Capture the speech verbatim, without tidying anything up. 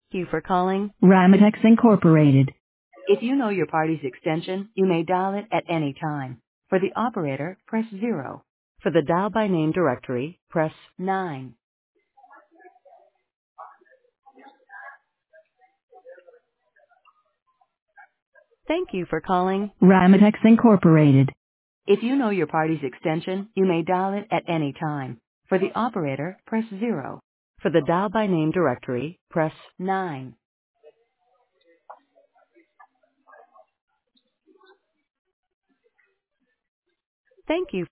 Thank you for calling. Ramatex Incorporated. If you know your party's extension, you may dial it at any time. For the operator, press zero. For the dial by name directory, press nine. Thank you for calling. Ramatex Incorporated. If you know your party's extension, you may dial it at any time. For the operator, press zero. For the dial by name directory, press nine. Thank you.